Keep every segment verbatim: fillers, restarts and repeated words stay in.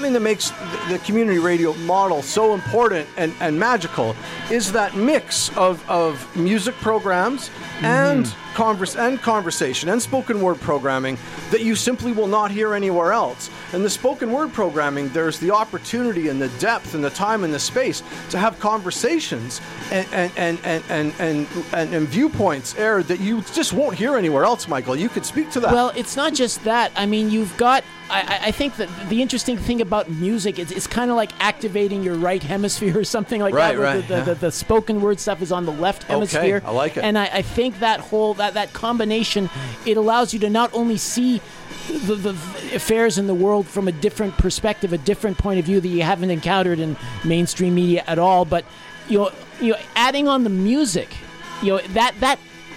thing that makes the community radio model so important and, and magical is that mix of, of music programs mm-hmm. and converse and conversation and spoken word programming that you simply will not hear anywhere else. And the spoken word programming, there's the opportunity and the depth and the time and the space to have conversations and and and and and, and, and, and viewpoints aired that you just won't hear anywhere else, Michael. You could speak to that. Well, it's not just that. I mean, you've got I, I think that the interesting thing about music is it's kind of like activating your right hemisphere or something like right, that. Right, the, the, yeah. the, the spoken word stuff is on the left hemisphere. Okay, I like it. And I, I think that whole that, that combination, it allows you to not only see the, the affairs in the world from a different perspective, a different point of view that you haven't encountered in mainstream media at all, but you know, you know, adding on the music, you know, that that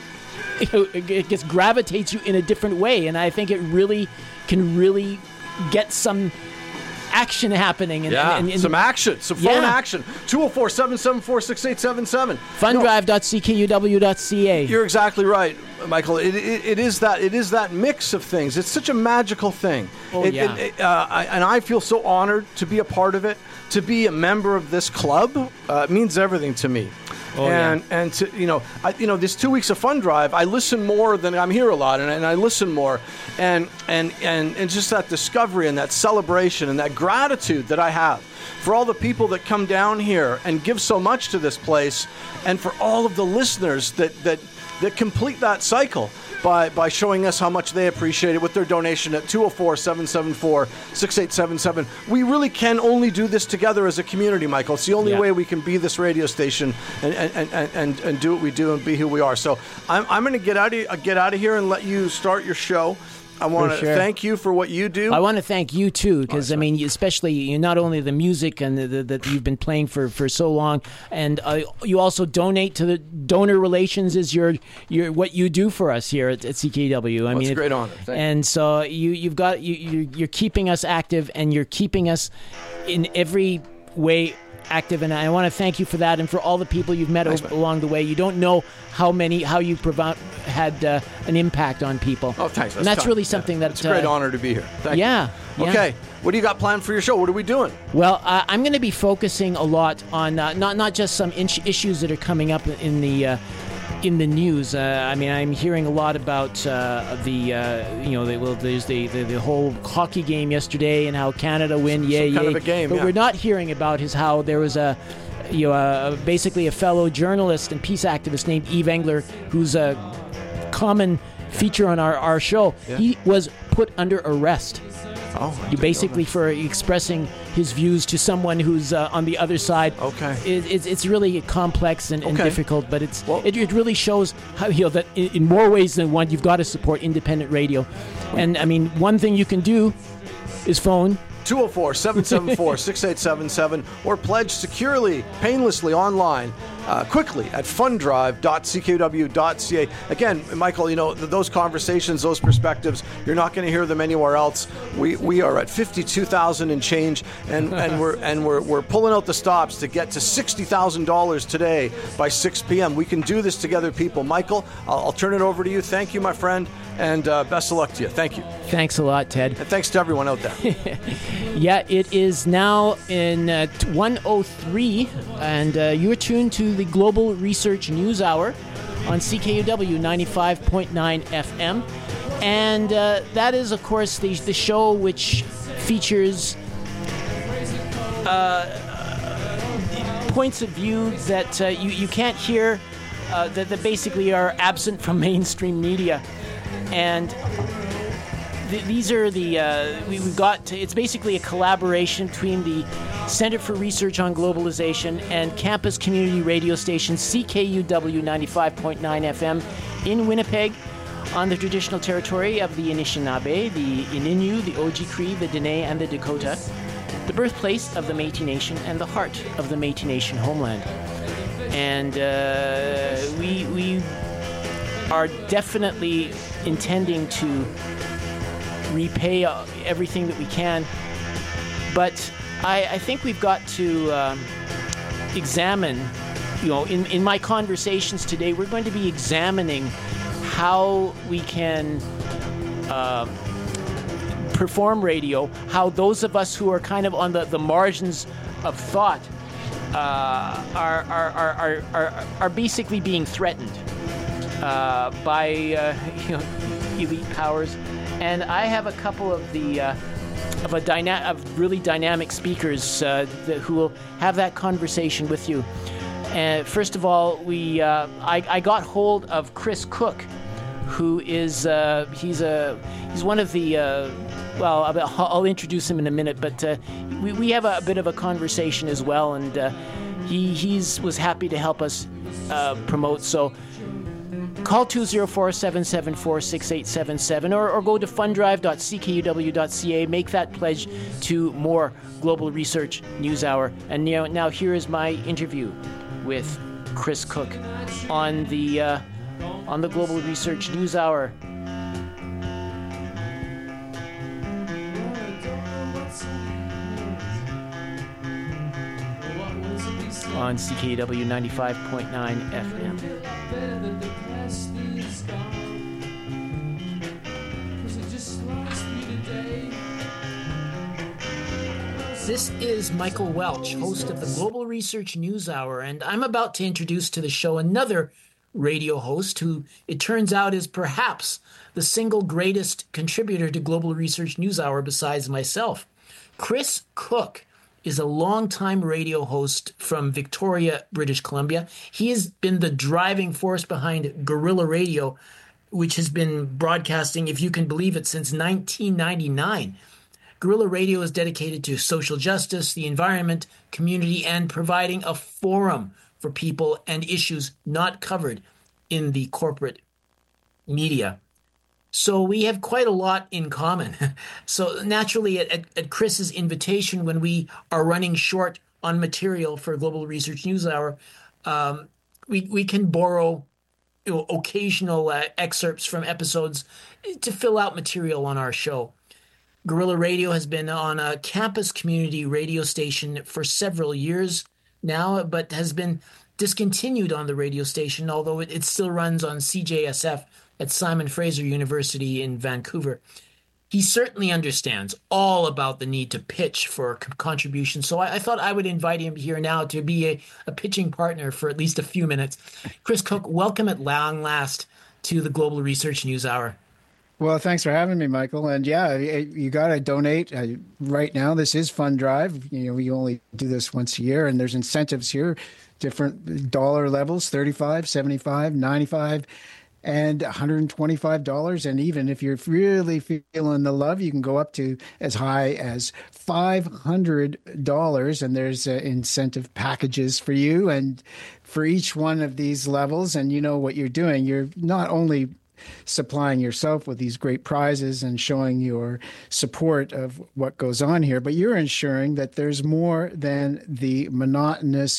you know, it just gravitates you in a different way, and I think it really can really get some action happening. And, yeah, and, and, some action, some phone yeah. action. two oh four, seven seven four, six eight seven seven. Fundrive dot c k u w dot c a. You're exactly right, Michael. It, it, it is that it is that mix of things. It's such a magical thing. Oh, it, yeah. It, uh, I, and I feel so honored to be a part of it, to be a member of this club. Uh, it means everything to me. Oh, and yeah. and to you know I, you know this two weeks of Fund Drive, I listen more than I'm here a lot, and, and I listen more, and and and and just that discovery and that celebration and that gratitude that I have for all the people that come down here and give so much to this place, and for all of the listeners that that that complete that cycle by by showing us how much they appreciate it with their donation at two oh four, seven seven four, six eight seven seven. We really can only do this together as a community, Michael. It's the only yeah. way we can be this radio station and and, and, and, and do what we do and be who we are. So I'm I'm going to get out of get out of here and let you start your show. I want to sure. thank you for what you do. I want to thank you too, because oh, I mean, especially you, not only the music and the, the, that you've been playing for, for so long, and uh, you also donate to the donor relations is your your what you do for us here at, at C K W. I well, mean, it's a if, great honor. Thank and you. so you you've got you you're, you're keeping us active, and you're keeping us in every way active, and I want to thank you for that, and for all the people you've met Thanks, o- along the way. You don't know how many how you provi- had uh, an impact on people. Oh, thanks. And that's kind. really something yeah. that It's a great uh, honor to be here. Thank yeah, you. yeah. Okay. What do you got planned for your show? What are we doing? Well, uh, I'm going to be focusing a lot on uh, not not just some in- issues that are coming up in the uh, in the news. Uh, I mean, I'm hearing a lot about uh, the uh, you know the, well, there's the, the the whole hockey game yesterday and how Canada win, Some, yay some kind yay. of a game, but yeah. we're not hearing about is how there was a you know uh, basically a fellow journalist and peace activist named Eve Engler, who's a common feature on our, our show. Yeah. He was put under arrest. Oh, I You didn't basically know for expressing his views to someone who's uh, on the other side. Okay. It, it's it's really complex and, and Okay. difficult, but it's Well- it, it really shows how you know that in, in more ways than one, you've got to support independent radio. And I mean, one thing you can do is phone. two oh four, seven seven four, six eight seven seven or pledge securely, painlessly online, uh, quickly at fundrive dot c k w dot c a. Again, Michael, you know, th- those conversations, those perspectives, you're not going to hear them anywhere else. We we are at fifty-two thousand and change, and, and we're and we're we're pulling out the stops to get to sixty thousand dollars today by six p.m. We can do this together, people. Michael, I'll, I'll turn it over to you. Thank you, my friend, and uh, best of luck to you. Thank you. Thanks a lot, Ted. And thanks to everyone out there. Yeah, it is now in uh, one oh three, and uh, you are tuned to the Global Research News Hour on C K U W ninety-five point nine F M. And uh, that is, of course, the, the show which features uh, points of view that uh, you, you can't hear, uh, that, that basically are absent from mainstream media. And th- these are the, uh, we, we've got, to, it's basically a collaboration between the Center for Research on Globalization and campus community radio station C K U W ninety-five point nine F M in Winnipeg, on the traditional territory of the Anishinaabe, the Ininu, the Oji-Cree, the Dene, and the Dakota, the birthplace of the Métis Nation and the heart of the Métis Nation homeland. And uh, we we are definitely intending to repay uh, everything that we can, but I, I think we've got to um, examine, you know, in, in my conversations today, we're going to be examining how we can uh, perform radio, how those of us who are kind of on the, the margins of thought uh, are, are, are, are, are, are basically being threatened uh, by uh, you know, elite powers. And I have a couple of the uh, of a dyna- of really dynamic speakers uh, that, who will have that conversation with you. Uh, first of all, we uh, I, I got hold of Chris Cook, who is uh, he's a he's one of the uh, well I'll, I'll introduce him in a minute, but uh, we we have a, a bit of a conversation as well, and uh, he he's was happy to help us uh, promote. So call two oh four, seven seven four, six eight seven seven or, or go to fundrive dot c k u w dot c a. Make that pledge to more Global Research News Hour. And now, now here is my interview with Chris Cook on the uh, on the Global Research News Hour. On C K U W ninety-five point nine F M. This is Michael Welch, host of the Global Research News Hour, and I'm about to introduce to the show another radio host who, it turns out, is perhaps the single greatest contributor to Global Research News Hour besides myself. Chris Cook is a longtime radio host from Victoria, British Columbia. He has been the driving force behind Guerrilla Radio, which has been broadcasting, if you can believe it, since nineteen ninety-nine. Guerrilla Radio is dedicated to social justice, the environment, community, and providing a forum for people and issues not covered in the corporate media. So we have quite a lot in common. So naturally, at, at Chris's invitation, when we are running short on material for Global Research News Hour, um, we, we can borrow you know, occasional uh, excerpts from episodes to fill out material on our show. Guerrilla Radio has been on a campus community radio station for several years now, but has been discontinued on the radio station, although it, it still runs on C J S F at Simon Fraser University in Vancouver. He certainly understands all about the need to pitch for contributions, so I, I thought I would invite him here now to be a, a pitching partner for at least a few minutes. Chris Cook, welcome at long last to the Global Research News Hour. Well, thanks for having me, Michael. And yeah, you got to donate. Uh, right now, this is Fund Drive. You know, we only do this once a year, and there's incentives here, different dollar levels, thirty-five, seventy-five, ninety-five, and one hundred twenty-five dollars. And even if you're really feeling the love, you can go up to as high as five hundred dollars. And there's uh, incentive packages for you. And for each one of these levels, and you know what you're doing, you're not only supplying yourself with these great prizes and showing your support of what goes on here, but you're ensuring that there's more than the monotonous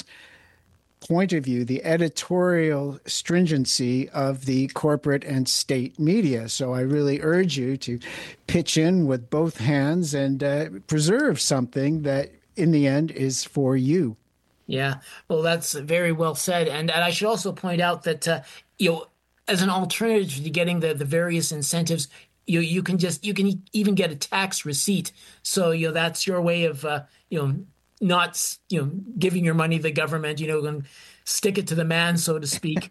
point of view, the editorial stringency of the corporate and state media. So I really urge you to pitch in with both hands and uh, preserve something that in the end is for you. Yeah, well, that's very well said. And, and I should also point out that, uh, you know, as an alternative to getting the, the various incentives, you you can just you can even get a tax receipt. So you know that's your way of uh, you know not you know giving your money to the government. You know, and stick it to the man, so to speak.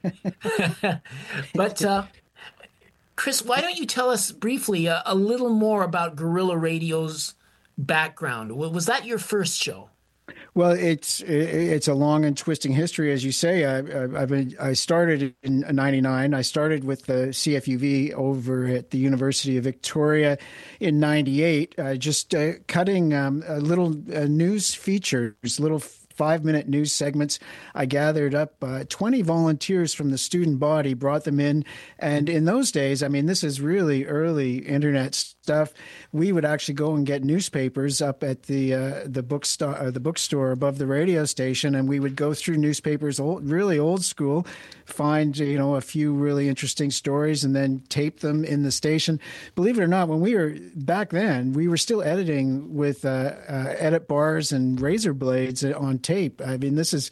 But uh, Chris, why don't you tell us briefly a, a little more about Guerrilla Radio's background? Was that your first show? Well, it's it's a long and twisting history, as you say. I, I've been, I started in ninety-nine. I started with the C F U V over at the University of Victoria in ninety-eight, uh, just uh, cutting um, a little uh, news features, little five-minute news segments. I gathered up uh, twenty volunteers from the student body, brought them in. And in those days, I mean, this is really early internet stuff. We would actually go and get newspapers up at the uh, the bookstore, uh, the bookstore above the radio station, and we would go through newspapers, old, really old school, find you know a few really interesting stories, and then tape them in the station. Believe it or not, when we were back then, we were still editing with uh, uh, edit bars and razor blades on tape. I mean, this is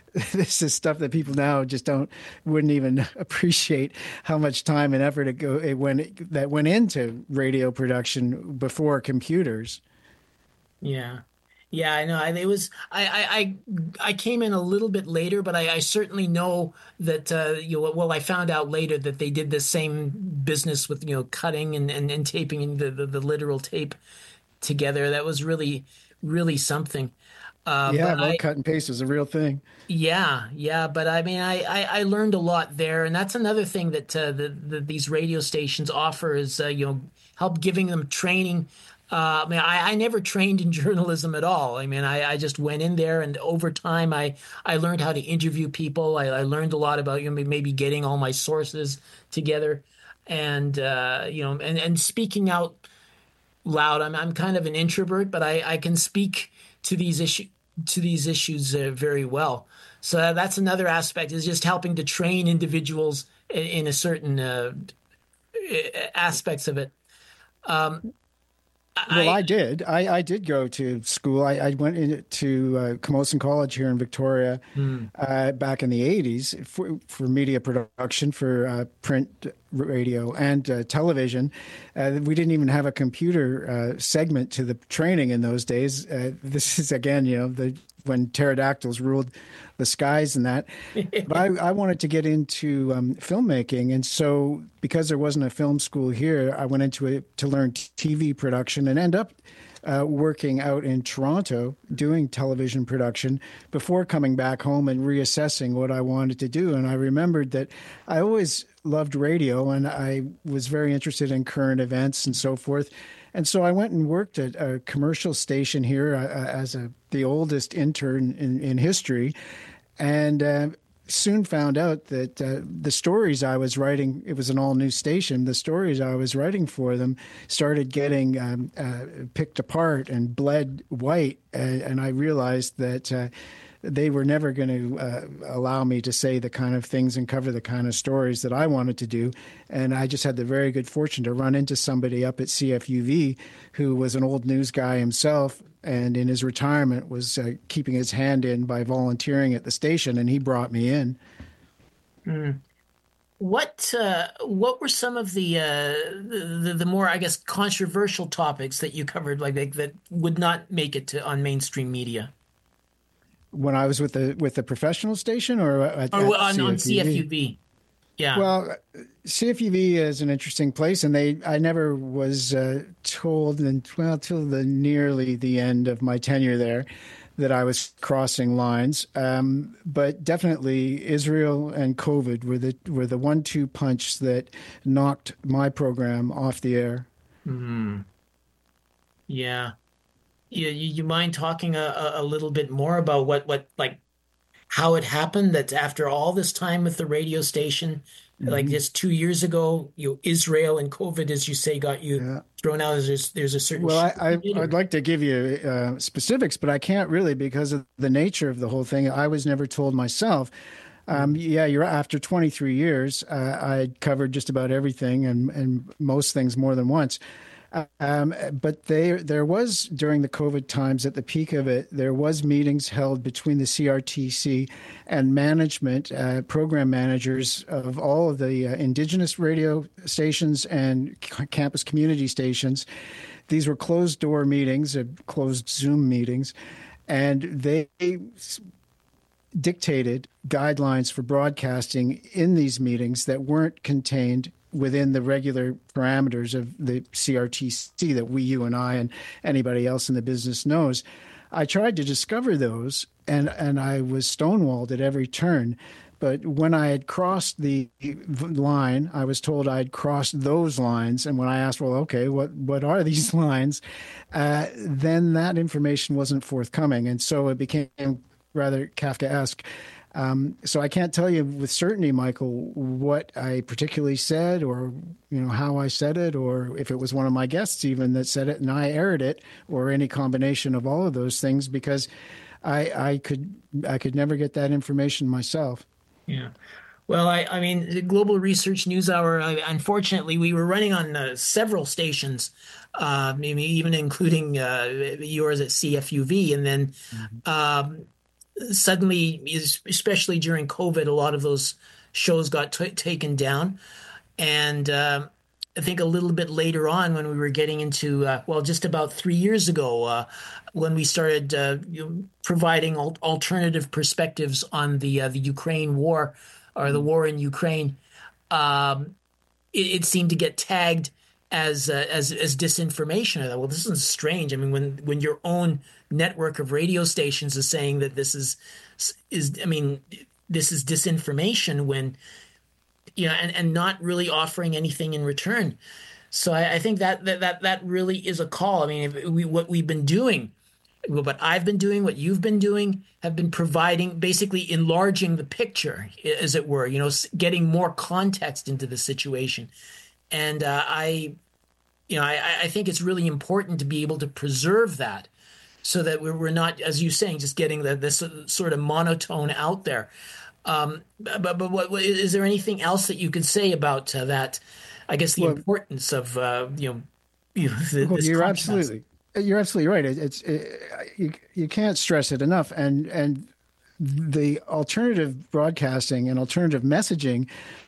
this is stuff that people now just don't wouldn't even appreciate how much time and effort it go it went that went into radio production before computers. Yeah. Yeah, I know. I, it was I, I I I came in a little bit later, but I, I certainly know that uh, you know, well, I found out later that they did the same business with you know cutting and, and, and taping the, the the literal tape together. That was really really something. Uh, yeah, but well, I, cut and paste is a real thing. Yeah, yeah, but I mean, I, I, I learned a lot there, and that's another thing that uh, the, the, these radio stations offer is uh, you know help giving them training. Uh, I mean, I, I never trained in journalism at all. I mean, I, I just went in there, and over time, I, I learned how to interview people. I, I learned a lot about you know maybe getting all my sources together, and uh, you know, and, and speaking out loud. I'm I'm kind of an introvert, but I, I can speak to these issues to these issues uh, very well. So that's another aspect is just helping to train individuals in, in a certain uh, aspects of it. Um, Well, I, I did. I, I did go to school. I, I went into uh, Camosun College here in Victoria hmm. uh, back in the eighties for, for media production, for uh, print, radio, and uh, television. Uh, we didn't even have a computer uh, segment to the training in those days. Uh, this is, again, you know, the when pterodactyls ruled the skies and that. But I, I wanted to get into um, filmmaking. And so because there wasn't a film school here, I went into it to learn T V production and end up uh, working out in Toronto doing television production before coming back home and reassessing what I wanted to do. And I remembered that I always loved radio and I was very interested in current events and so forth. And so I went and worked at a commercial station here uh, as a the oldest intern in, in history, and uh, soon found out that uh, the stories I was writing, it was an all-new station, the stories I was writing for them started getting um, uh, picked apart and bled white, uh, and I realized that uh, they were never going to uh, allow me to say the kind of things and cover the kind of stories that I wanted to do. And I just had the very good fortune to run into somebody up at C F U V who was an old news guy himself, and in his retirement was uh, keeping his hand in by volunteering at the station, and he brought me in. Mm. What uh, what were some of the, uh, the the more, I guess, controversial topics that you covered, like, like that would not make it to on mainstream media? When I was with the with the professional station, or at, or at on, C F U V? on C F U V? Yeah. Well, C F U V is an interesting place, and they I never was uh, told, and well, till the nearly the end of my tenure there, that I was crossing lines. Um, but definitely, Israel and COVID were the were the one two punch that knocked my program off the air. Hmm. Yeah. You, you mind talking a, a little bit more about what, what like how it happened that after all this time with the radio station, mm-hmm. like just two years ago, you know, Israel and COVID, as you say, got you yeah. thrown out? There's there's a certain. Well, I, I I'd like to give you uh, specifics, but I can't really because of the nature of the whole thing. I was never told myself. Um, yeah, you're after twenty-three years. Uh, I covered just about everything and and most things more than once. Um, but they, there was, during the COVID times, at the peak of it, there was meetings held between the C R T C and management, uh, program managers of all of the uh, Indigenous radio stations and c- campus community stations. These were closed-door meetings, uh, closed Zoom meetings, and they dictated guidelines for broadcasting in these meetings that weren't contained within the regular parameters of the C R T C that we, you and I, and anybody else in the business knows. I tried to discover those, and, and I was stonewalled at every turn. But when I had crossed the line, I was told I'd crossed those lines. And when I asked, well, okay, what, what are these lines? Uh, then that information wasn't forthcoming. And so it became rather Kafkaesque. Um, so I can't tell you with certainty, Michael, what I particularly said, or you know how I said it, or if it was one of my guests even that said it and I aired it, or any combination of all of those things, because I, I could I could never get that information myself. Yeah. Well, I, I mean, the Global Research News Hour, uh, unfortunately, we were running on uh, several stations, uh, maybe even including uh, yours at C F U V, and then. Mm-hmm. Um, suddenly, especially during COVID, a lot of those shows got t- taken down. And uh, I think a little bit later on, when we were getting into, uh, well, just about three years ago, uh, when we started uh, you know, providing al- alternative perspectives on the uh, the Ukraine war, or the war in Ukraine, um, it, it seemed to get tagged as uh, as as disinformation. I thought, well, this is strange. I mean, when when your own network of radio stations is saying that this is is, I mean, this is disinformation, when you know, and, and not really offering anything in return. So I, I think that, that that that really is a call. I mean, if we, what we've been doing, what I've been doing, what you've been doing, have been providing, basically enlarging the picture, as it were. You know, getting more context into the situation. And uh, I, you know, I, I think it's really important to be able to preserve that, so that we're, we're not, as you're saying, just getting the, this sort of monotone out there. Um, but but what, what is there anything else that you could say about uh, that? I guess the well, importance of uh, you know, you know the, well, this you're contrast. absolutely you're absolutely right. It, it's it, you you can't stress it enough. And and the alternative broadcasting and alternative messaging,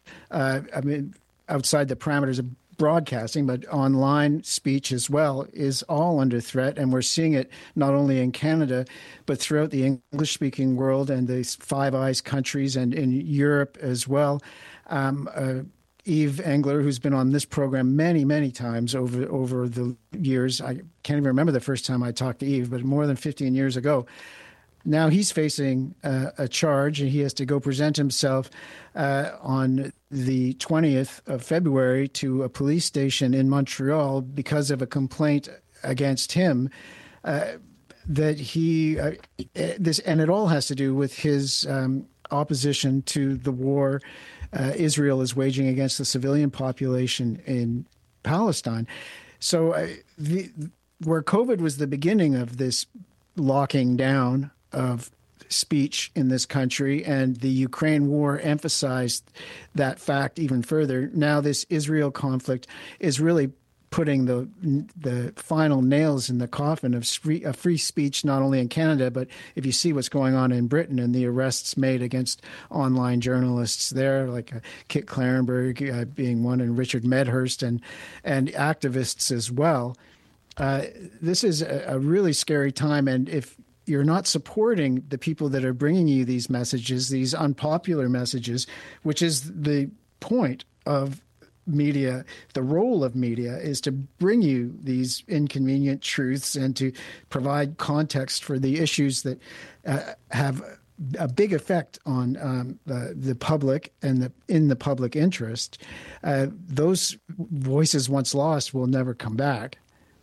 uh, I mean, outside the parameters of broadcasting, but online speech as well, is all under threat. And we're seeing it not only in Canada, but throughout the English-speaking world and the Five Eyes countries, and in Europe as well. Um, uh, Eve Engler, who's been on this program many, many times over over the years. I can't even remember the first time I talked to Eve, but more than fifteen years ago. Now he's facing uh, a charge, and he has to go present himself uh, on the twentieth of February to a police station in Montreal because of a complaint against him uh, that he uh, this, and it all has to do with his um, opposition to the war uh, Israel is waging against the civilian population in Palestine. So uh, the, where COVID was the beginning of this locking down of speech in this country, and the Ukraine war emphasized that fact even further. Now this Israel conflict is really putting the the final nails in the coffin of free, of free speech, not only in Canada, but if you see what's going on in Britain and the arrests made against online journalists there, like uh, Kit Clarenberg uh, being one, and Richard Medhurst, and and activists as well. Uh, this is a, a really scary time, and if you're not supporting the people that are bringing you these messages, these unpopular messages, which is the point of media, the role of media is to bring you these inconvenient truths and to provide context for the issues that uh, have a big effect on um, the, the public and the, in the public interest. Uh, those voices once lost will never come back.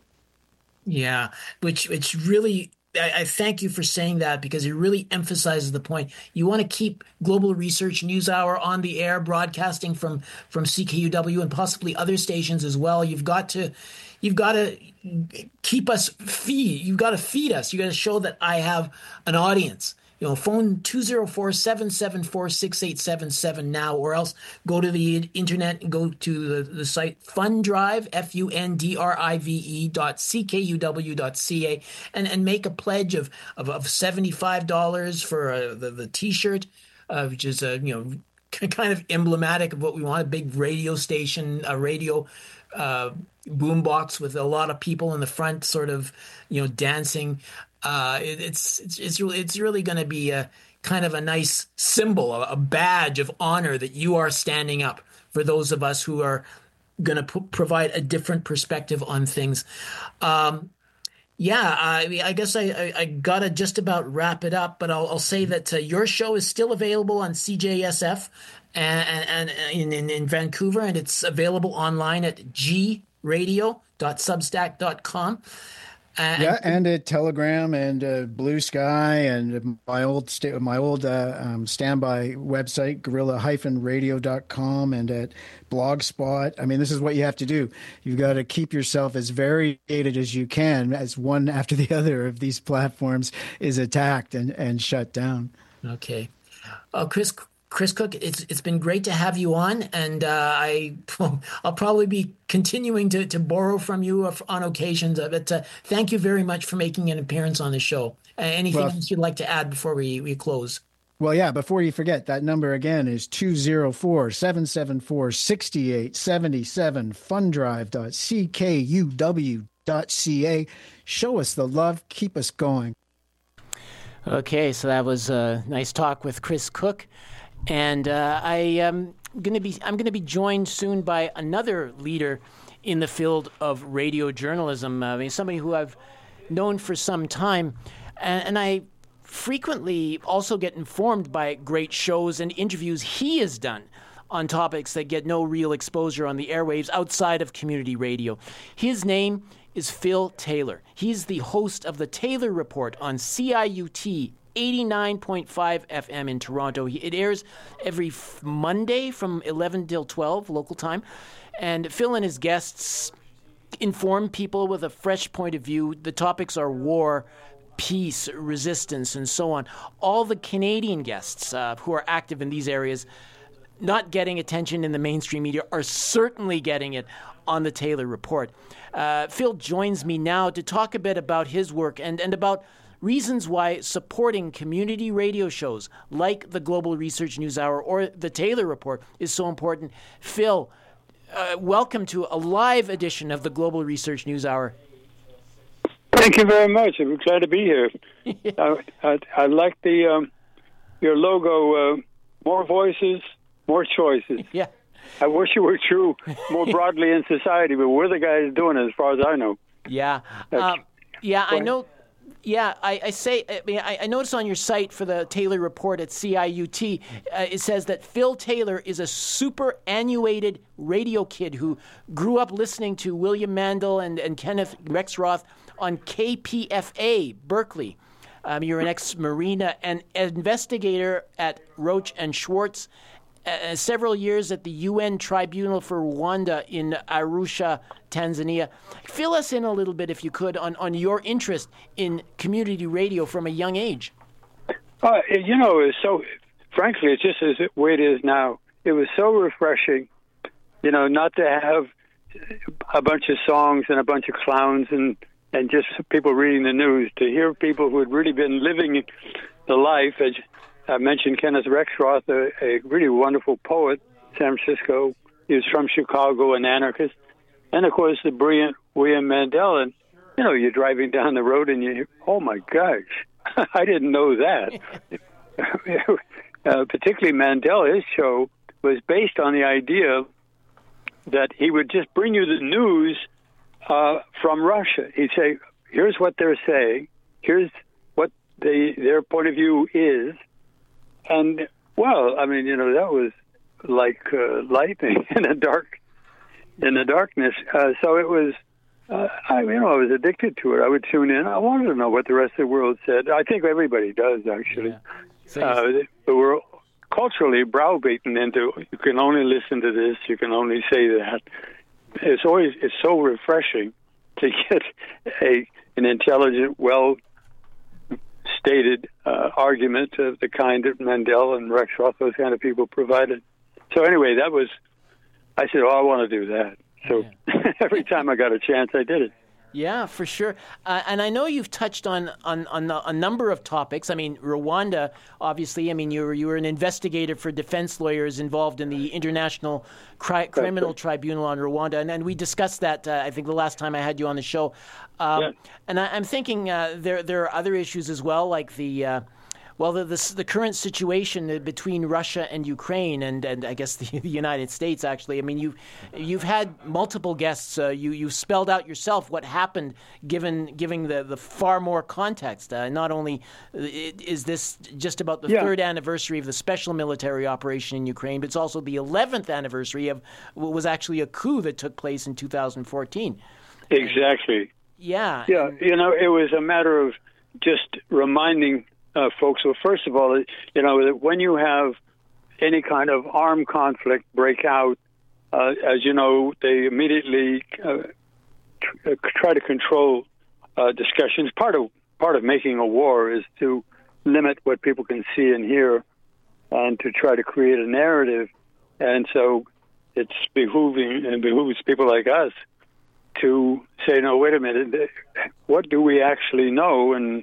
Yeah, which which really, I, I thank you for saying that, because it really emphasizes the point. You want to keep Global Research News Hour on the air, broadcasting from from C K U W and possibly other stations as well. You've got to, you've got to keep us feed. You've got to feed us. You got to show that I have an audience. You know, phone two oh four, seven seven four, six eight seven seven now, or else go to the internet and go to the, the site Fundrive, F U N D R I V E dot C K U W dot C A, and, and make a pledge of, of, of seventy-five dollars for uh, the, the T-shirt, uh, which is, uh, you know, kind of emblematic of what we want, a big radio station, a radio uh, boombox with a lot of people in the front sort of, you know, dancing. Uh, it, it's it's it's really it's really going to be a kind of a nice symbol, a, a badge of honor that you are standing up for those of us who are going to p- provide a different perspective on things. Um, yeah, I, I guess I, I, I got to just about wrap it up, but I'll, I'll say that uh, your show is still available on C J S F and, and, and in, in, in Vancouver, and it's available online at g radio dot substack dot com. Uh, yeah, and at Telegram and uh, Blue Sky and my old sta- my old uh, um, standby website, gorilla radio dot com, and at Blogspot. I mean, this is what you have to do. You've got to keep yourself as variegated as you can as one after the other of these platforms is attacked and, and shut down. Okay. Uh, Chris Chris Cook, it's it's been great to have you on, and uh, I I'll probably be continuing to, to borrow from you on occasions. But uh, thank you very much for making an appearance on the show. Uh, anything Well, else you'd like to add before we, we close? Well, yeah, before you forget, that number again is two oh four, seven seven four, six eight seven seven, fundrive dot c k u w dot c a. Show us the love. Keep us going. Okay, so that was a nice talk with Chris Cook. And uh, I, um, gonna be, I'm going to be joined soon by another leader in the field of radio journalism. I mean, somebody who I've known for some time. And, and I frequently also get informed by great shows and interviews he has done on topics that get no real exposure on the airwaves outside of community radio. His name is Phil Taylor. He's the host of the Taylor Report on C I U T eighty-nine point five F M in Toronto. It airs every f- Monday from eleven till twelve local time. And Phil and his guests inform people with a fresh point of view. The topics are war, peace, resistance, and so on. All the Canadian guests uh, who are active in these areas not getting attention in the mainstream media are certainly getting it on the Taylor Report. Uh, Phil joins me now to talk a bit about his work and, and about reasons why supporting community radio shows like the Global Research News Hour or the Taylor Report is so important. Phil, uh, welcome to a live edition of the Global Research News Hour. Thank you very much. I'm glad to be here. I, I, I like the um, your logo. Uh, more voices, more choices. Yeah. I wish it were true more broadly in society, but we're the guys doing it, as far as I know. Yeah. Um, yeah, I know. Yeah, I, I say. I mean, I, I noticed on your site for the Taylor Report at C I U T, uh, it says that Phil Taylor is a superannuated radio kid who grew up listening to William Mandel and, and Kenneth Rexroth on K P F A Berkeley. Um, you're an ex-Marine and investigator at Roach and Schwartz. Uh, several years at the U N Tribunal for Rwanda in Arusha, Tanzania. Fill us in a little bit, if you could, on, on your interest in community radio from a young age. Uh, you know, it's so, frankly, it's just as the way it is now. It was so refreshing, you know, not to have a bunch of songs and a bunch of clowns and, and just people reading the news, to hear people who had really been living the life. As I mentioned Kenneth Rexroth, a, a really wonderful poet, San Francisco. He was from Chicago, an anarchist. And, of course, the brilliant William Mandel. And, you know, you're driving down the road and you, oh, my gosh, I didn't know that. uh, particularly Mandel, his show was based on the idea that he would just bring you the news uh, from Russia. He'd say, here's what they're saying. Here's what they, their point of view is. And, well, I mean, you know, that was like uh, lightning in the dark, in the darkness. Uh, so it was, uh, I, you know, I was addicted to it. I would tune in. I wanted to know what the rest of the world said. I think everybody does, actually. Yeah. Uh, but we're culturally browbeaten into, you can only listen to this, you can only say that. It's always, it's so refreshing to get a an intelligent, well stated uh, argument of the kind that Mandel and Rexroth, those kind of people, provided. So anyway, that was, I said, oh, I want to do that. So yeah. Every time I got a chance, I did it. Yeah, for sure. Uh, and I know you've touched on, on, on a number of topics. I mean, Rwanda, obviously, I mean, you were, you were an investigator for defense lawyers involved in the International Cri- Criminal Tribunal on Rwanda. And, and we discussed that, uh, I think, the last time I had you on the show. Um, yeah. And I, I'm thinking uh, there, there are other issues as well, like the... Uh, Well, the, the the current situation between Russia and Ukraine, and, and I guess the, the United States, actually. I mean, you've you've had multiple guests. Uh, you you spelled out yourself what happened, given giving the, the far more context. Uh, not only is this just about the yeah. third anniversary of the special military operation in Ukraine, but it's also the eleventh anniversary of what was actually a coup that took place in two thousand fourteen. Exactly. And, yeah. Yeah. And, you know, it was a matter of just reminding. Uh, folks, well, first of all, you know, that when you have any kind of armed conflict break out, uh, as you know, they immediately uh, tr- try to control uh, discussions. Part of part of making a war is to limit what people can see and hear, and to try to create a narrative. And so, it's behooving and behooves people like us to say, no, wait a minute, what do we actually know? And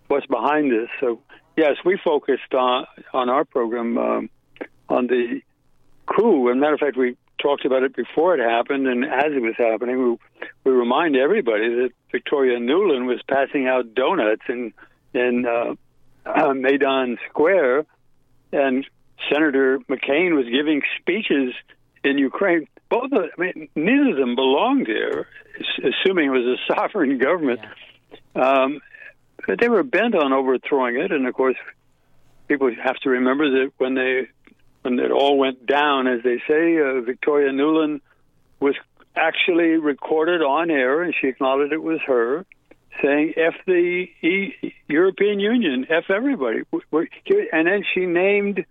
what's behind this. So, yes, we focused on on our program um, on the coup. As a matter of fact, we talked about it before it happened, and as it was happening, we, we remind everybody that Victoria Nuland was passing out donuts in in uh, uh, Maidan Square, and Senator McCain was giving speeches in Ukraine. Both, of, I mean, neither of them belonged there, assuming it was a sovereign government. Yeah. Um, but they were bent on overthrowing it, and of course, people have to remember that when they when it all went down, as they say, uh, Victoria Nuland was actually recorded on air, and she acknowledged it was her, saying "F the e- European Union, F everybody," and then she named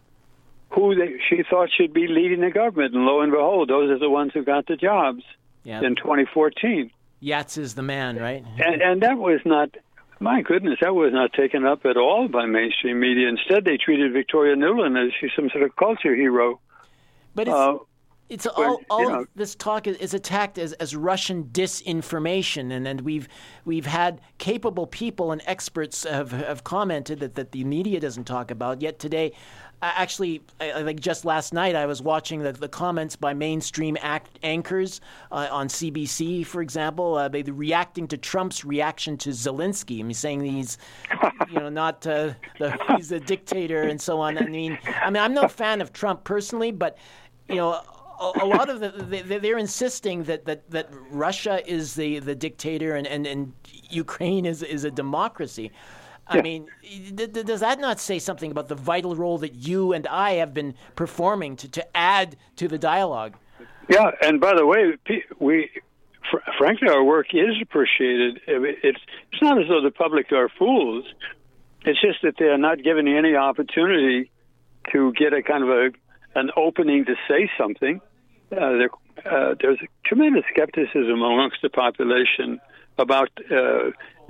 who they, she thought should be leading the government, and lo and behold, those are the ones who got the jobs yeah. in twenty fourteen. Yats is the man, right? and, and that was not, my goodness, that was not taken up at all by mainstream media. Instead, they treated Victoria Nuland as she's some sort of culture hero. But it's, uh, it's all, but, all know, this talk is, is attacked as, as Russian disinformation, and, and we've we've had capable people and experts have, have commented that, that the media doesn't talk about. Yet today, actually, like just last night, I was watching the, the comments by mainstream act anchors uh, on C B C, for example, uh, they reacting to Trump's reaction to Zelensky. I mean, saying he's, you know, not uh, the, he's a dictator and so on. I mean, I mean, I'm no fan of Trump personally, but you know, a, a lot of the they, they're insisting that, that, that Russia is the, the dictator and, and, and Ukraine is is a democracy. I yeah. mean, does that not say something about the vital role that you and I have been performing to, to add to the dialogue? Yeah, and by the way, we, fr- frankly, our work is appreciated. It's it's not as though the public are fools. It's just that they are not given any opportunity to get a kind of a an opening to say something. Uh, there, uh, there's a tremendous skepticism amongst the population about uh,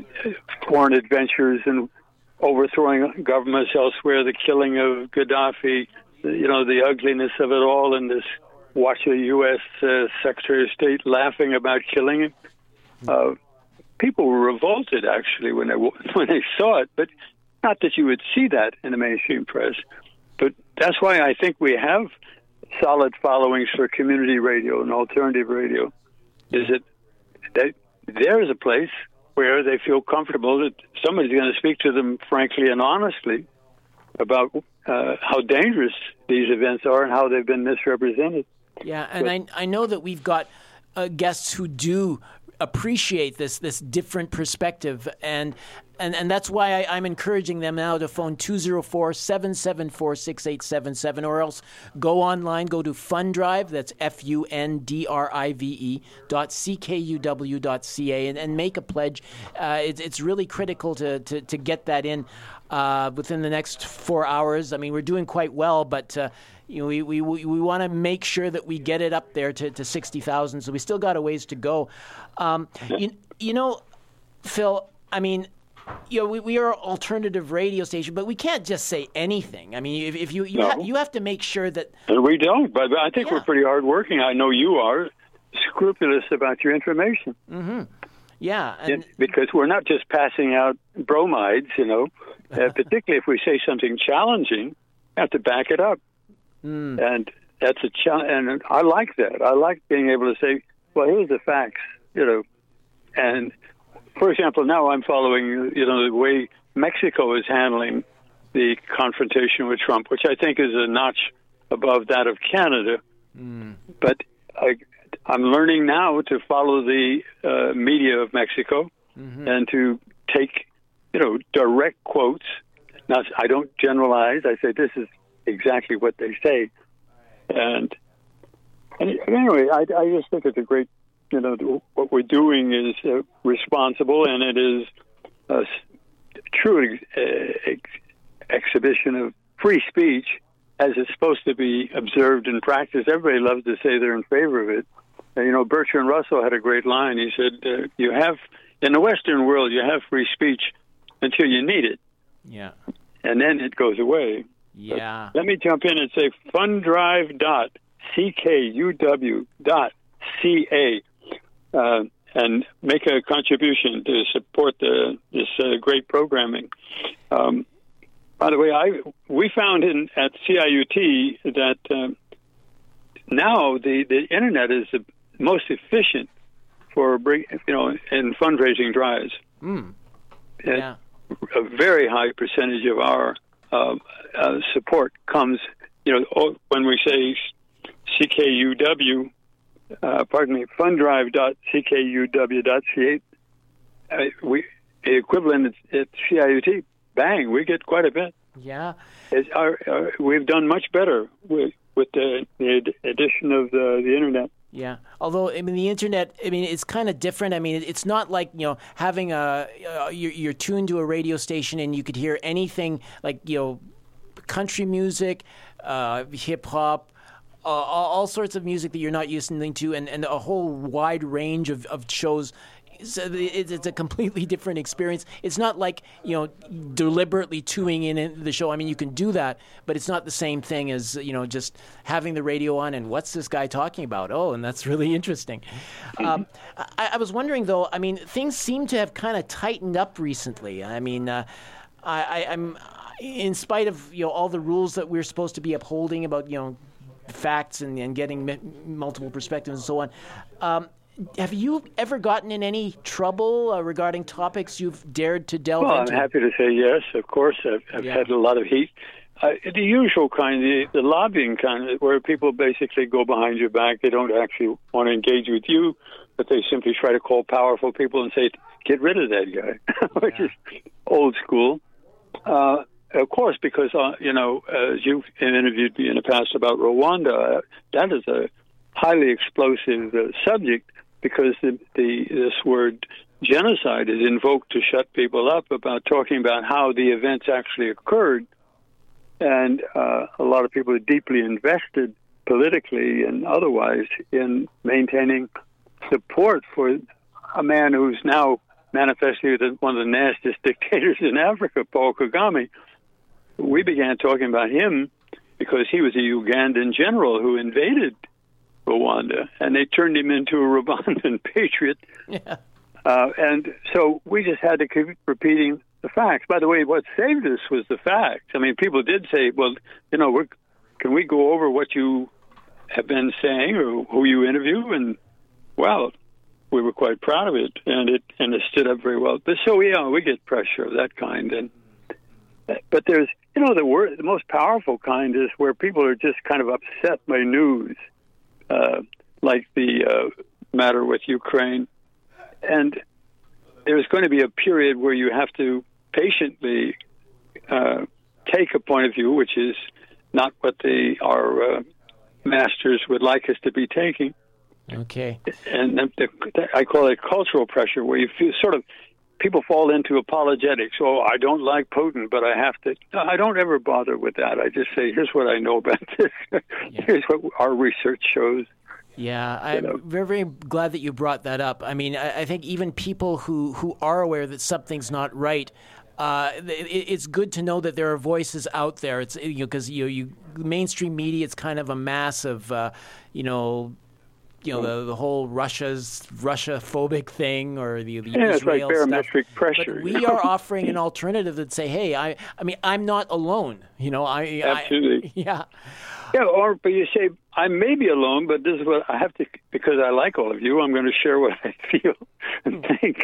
foreign adventures and overthrowing governments elsewhere, the killing of Gaddafi, you know, the ugliness of it all, and this watch the U S uh, Secretary of State laughing about killing him. Uh, people were revolted, actually, when they when they saw it, but not that you would see that in the mainstream press. But that's why I think we have solid followings for community radio and alternative radio, is that they, there is a place where they feel comfortable that somebody's going to speak to them frankly and honestly about uh, how dangerous these events are and how they've been misrepresented. Yeah, and but, I I know that we've got uh, guests who do appreciate this this different perspective, and and, and that's why I, I'm encouraging them now to phone two oh four, seven seven four, six eight seven seven, or else go online, go to FundDrive, that's F U N D R I V E, dot C K U W dot C A, and, and make a pledge. Uh, it, it's really critical to, to, to get that in uh, within the next four hours. I mean, we're doing quite well, but uh, you know, we we, we, we want to make sure that we get it up there to, to sixty thousand, so we still got a ways to go. Um, you, you know, Phil, I mean, you know, we, we are an alternative radio station, but we can't just say anything. I mean, if, if you you, no. ha- you have to make sure that... And we don't, but I think yeah. we're pretty hardworking. I know you are scrupulous about your information. Mm-hmm. Yeah. And... because we're not just passing out bromides, you know, uh, particularly if we say something challenging, we have to back it up. Mm. And that's a challenge, and I like that. I like being able to say, well, here's the facts, you know, and... For example, now I'm following, you know, the way Mexico is handling the confrontation with Trump, which I think is a notch above that of Canada. Mm. But I, I'm learning now to follow the uh, media of Mexico mm-hmm. and to take, you know, direct quotes. Now, I don't generalize. I say this is exactly what they say. And, and anyway, I, I just think it's a great You know, what we're doing is uh, responsible, and it is a true ex- ex- exhibition of free speech as it's supposed to be observed and practiced. Everybody loves to say they're in favor of it. And, you know, Bertrand Russell had a great line. He said, uh, you have, in the Western world, you have free speech until you need it. Yeah. And then it goes away. Yeah. But let me jump in and say funddrive dot C K U W dot C A. Uh, and make a contribution to support the, this uh, great programming. Um, by the way, I we found in at C I U T that um, now the, the internet is the most efficient for bring, you know in fundraising drives. Mm. And Yeah. a very high percentage of our uh, uh, support comes, you know, when we say C K U W. Uh, pardon me, funddrive dot c k u w dot c a. Uh, we the equivalent at, at C I U T. Bang, we get quite a bit. Yeah. It's our, our, we've done much better with with the, the addition of the, the internet. Yeah. Although, I mean, the internet, I mean, it's kind of different. I mean, it's not like, you know, having a, uh, you're, you're tuned to a radio station and you could hear anything like, you know, country music, uh, hip hop, uh, all, all sorts of music that you're not listening to, and, and a whole wide range of, of shows. So it's a completely different experience. It's not like, you know, deliberately tuning in the show. I mean, you can do that, but it's not the same thing as, you know, just having the radio on and what's this guy talking about? Oh, and that's really interesting. Um, I, I was wondering, though, I mean, things seem to have kind of tightened up recently. I mean, uh, I, I, I'm, in spite of, you know, all the rules that we're supposed to be upholding about, you know, facts and, and getting m- multiple perspectives and so on, um, have you ever gotten in any trouble uh, regarding topics you've dared to delve well, into? I'm happy to say yes, of course. I've, I've Yeah. had a lot of heat. Uh, the usual kind, the, the lobbying kind, where people basically go behind your back. They don't actually want to engage with you, but they simply try to call powerful people and say, get rid of that guy, which Yeah. is old school. Uh, of course, because, uh, you know, as you've interviewed me in the past about Rwanda, uh, that is a highly explosive uh, subject, because the, the this word genocide is invoked to shut people up about talking about how the events actually occurred. And uh, a lot of people are deeply invested politically and otherwise in maintaining support for a man who's now manifestly one of the nastiest dictators in Africa, Paul Kagame. We began talking about him because he was a Ugandan general who invaded Rwanda, and they turned him into a Rwandan patriot. Yeah. Uh, and so we just had to keep repeating the facts. By the way, what saved us was the facts. I mean, people did say, well, you know, we're, can we go over what you have been saying or who you interview? And, well, we were quite proud of it, and it and it stood up very well. But so, yeah, we get pressure of that kind. And But there's, you know, the, word, the most powerful kind is where people are just kind of upset by news. Uh, like the uh, matter with Ukraine. And there's going to be a period where you have to patiently uh, take a point of view, which is not what the, our uh, masters would like us to be taking. Okay. And the, the, I call it cultural pressure, where you feel sort of, people fall into apologetics. Oh, I don't like Putin, but I have to. No, I don't ever bother with that. I just say, here's what I know about this. Yeah. Here's what our research shows. Yeah, I'm know. very, very glad that you brought that up. I mean, I, I think even people who, who are aware that something's not right, uh, it, it's good to know that there are voices out there. It's, you know, because you know, you mainstream media, it's kind of a mass of, uh, you know. You know, the, the whole Russia's Russia-phobic thing, or the, the Yeah, it's like Israel barometric stuff. pressure. But we are offering an alternative that say, hey, I, I mean, I'm not alone. You know, I, Absolutely. I, yeah, Yeah, or but you say, I may be alone, but this is what I have to, because I like all of you, I'm going to share what I feel and think,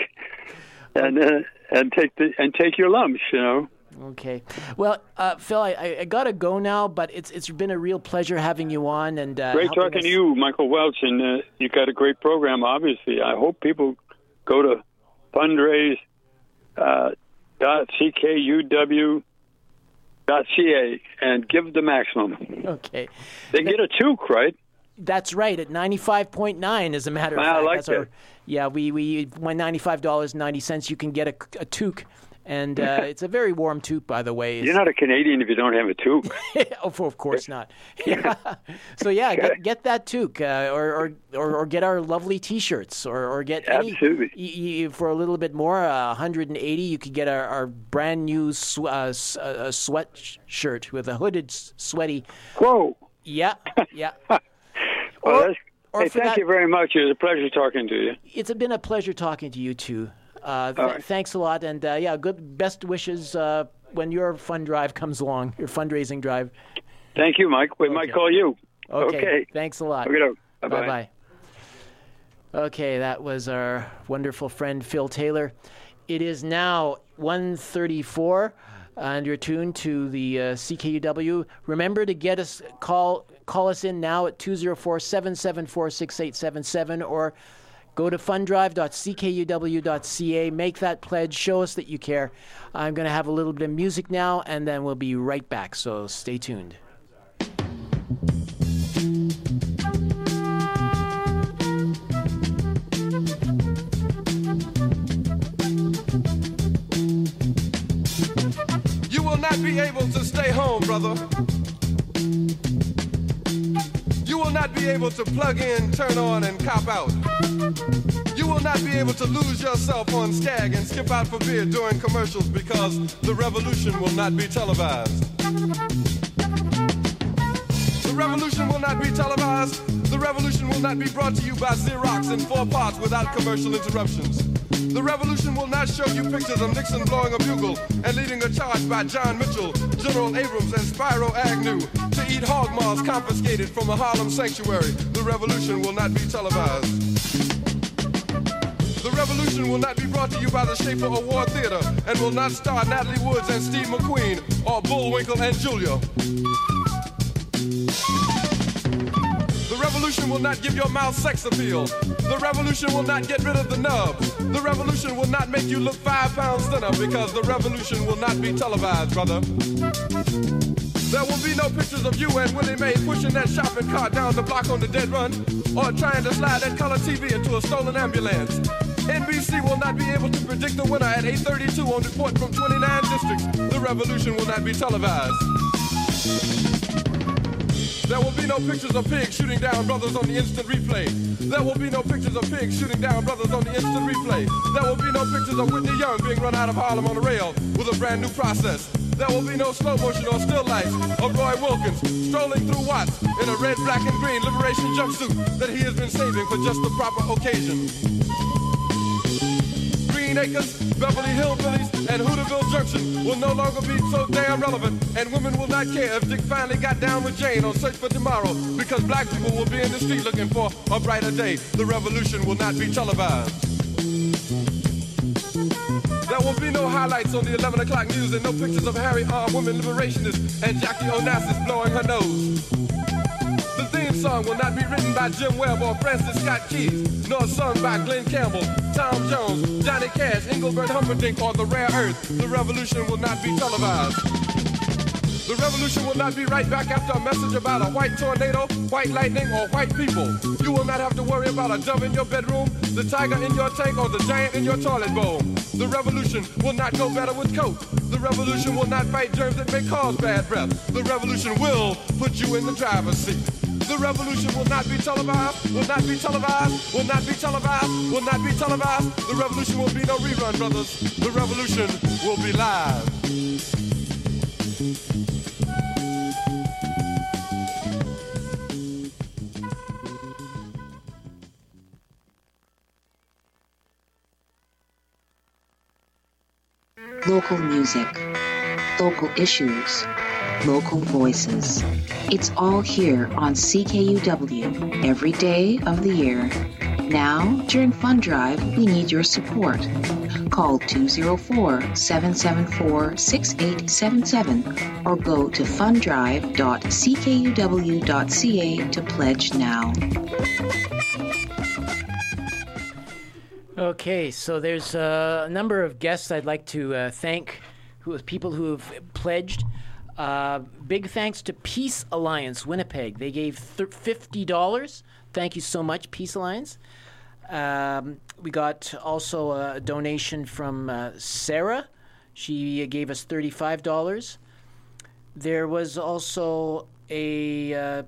and uh, and take the and take your lumps, you know. Okay. Well, uh, Phil, I, I got to go now, but it's it's been a real pleasure having you on. And uh, Great helping talking us- to you, Michael Welch, and uh, you've got a great program, obviously. I hope people go to fundraise uh, dot c k u w dot c a and give the maximum. Okay. They get a toque, right? That's right, at ninety-five point nine, as a matter of I fact. like That's that. Our, yeah, we, we when ninety-five dollars and ninety cents, you can get a, a toque. And uh, it's a very warm toque, by the way. You're not a Canadian if you don't have a toque. Oh, of course not. Yeah. So yeah, get, get that toque, uh, or, or or or get our lovely T-shirts, or or get any. Absolutely. Y- y- for a little bit more, uh, one hundred eighty, you could get our, our brand new sw- uh, s- uh, sweat sh- shirt with a hooded, s- sweaty. Whoa. Yeah, yeah. Well, that's or hey, for thank that, you very much. It was a pleasure talking to you. It's been a pleasure talking to you too. Uh, th- right. Thanks a lot, and uh, yeah, good best wishes uh, when your fund drive comes along, your fundraising drive. Thank you, Mike. We Okay. might call you. Okay. Okay. Thanks a lot. Okay, bye-bye. Bye-bye. Okay, that was our wonderful friend Phil Taylor. It is now one thirty-four, and you're tuned to the uh, C K U W. Remember to get us call call us in now at two oh four, seven seven four, six eight seven seven or go to funddrive dot c k u w dot c a. Make that pledge. Show us that you care. I'm going to have a little bit of music now, and then we'll be right back, so stay tuned. You will not be able to stay home, brother. You will not be able to plug in, turn on, and cop out. You will not be able to lose yourself on Skag and skip out for beer during commercials because the revolution will not be televised. The revolution will not be televised. The revolution will not be brought to you by Xerox in four parts without commercial interruptions. The revolution will not show you pictures of Nixon blowing a bugle and leading a charge by John Mitchell, General Abrams, and Spyro Agnew to eat hog maws confiscated from a Harlem sanctuary. The revolution will not be televised. The revolution will not be brought to you by the Schaefer Award Theater and will not star Natalie Woods and Steve McQueen or Bullwinkle and Julia. The revolution will not give your mouth sex appeal. The revolution will not get rid of the nub. The revolution will not make you look five pounds thinner because the revolution will not be televised, brother. There will be no pictures of you and Willie Mae pushing that shopping cart down the block on the dead run or trying to slide that color T V into a stolen ambulance. N B C will not be able to predict the winner at eight thirty-two on report from twenty-nine districts. The revolution will not be televised. There will be no pictures of pigs shooting down brothers on the instant replay. There will be no pictures of pigs shooting down brothers on the instant replay. There will be no pictures of Whitney Young being run out of Harlem on a rail with a brand new process. There will be no slow motion or still life of Roy Wilkins strolling through Watts in a red, black, and green liberation jumpsuit that he has been saving for just the proper occasion. Green Acres, Beverly Hillbillies, and Hooterville Junction will no longer be so damn relevant, and women will not care if Dick finally got down with Jane on Search for Tomorrow, because black people will be in the street looking for a brighter day. The revolution will not be televised. There will be no highlights on the eleven o'clock news and no pictures of Harry armed women liberationists and Jackie Onassis blowing her nose. The theme song will not be written by Jim Webb or Francis Scott Keys, nor sung by Glenn Campbell, Tom Jones, Johnny Cash, Engelbert Humperdinck, or The Rare Earth. The revolution will not be televised. The revolution will not be right back after a message about a white tornado, white lightning, or white people. You will not have to worry about a dove in your bedroom, the tiger in your tank, or the giant in your toilet bowl. The revolution will not go better with Coke. The revolution will not fight germs that may cause bad breath. The revolution will put you in the driver's seat. The revolution will not be televised, will not be televised, will not be televised, will not be televised. The revolution will be no rerun, brothers. The revolution will be live. Local music, local issues, local voices. It's all here on C K U W every day of the year. Now, during Fund Drive, we need your support. Call two oh four, seven seven four, six eight seven seven or go to funddrive dot c k u w dot c a to pledge now. Okay, so there's uh, a number of guests I'd like to uh, thank, who people who have pledged. Uh, big thanks to Peace Alliance Winnipeg. They gave th- fifty dollars. Thank you so much, Peace Alliance. Um, we got also a donation from uh, Sarah. She gave us thirty-five dollars. There was also a uh,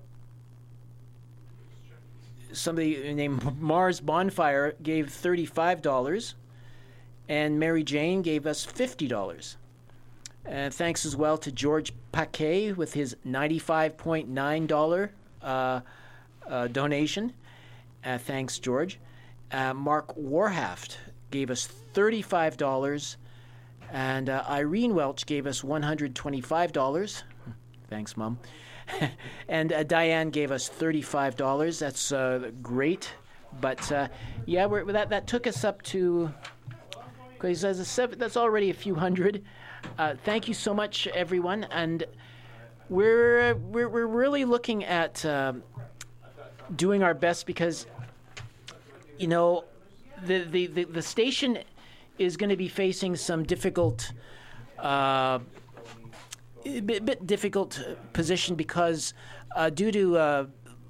somebody named Mars Bonfire gave thirty-five dollars, and Mary Jane gave us fifty dollars. And thanks as well to George Paquet with his ninety-five point nine dollars uh, uh, donation. Uh, thanks, George. Uh, Mark Warhaft gave us thirty-five dollars, and uh, Irene Welch gave us one hundred twenty-five dollars. Thanks, Mom. And uh, Diane gave us thirty-five dollars. That's uh, great. But uh, yeah, we're, that that took us up to. Because as a seven, that's already a few hundred. Uh, thank you so much, everyone, and we're we're we're really looking at uh, doing our best because, you know, the the the, the station is going to be facing some difficult. Uh, A bit, bit difficult position because uh, due to uh,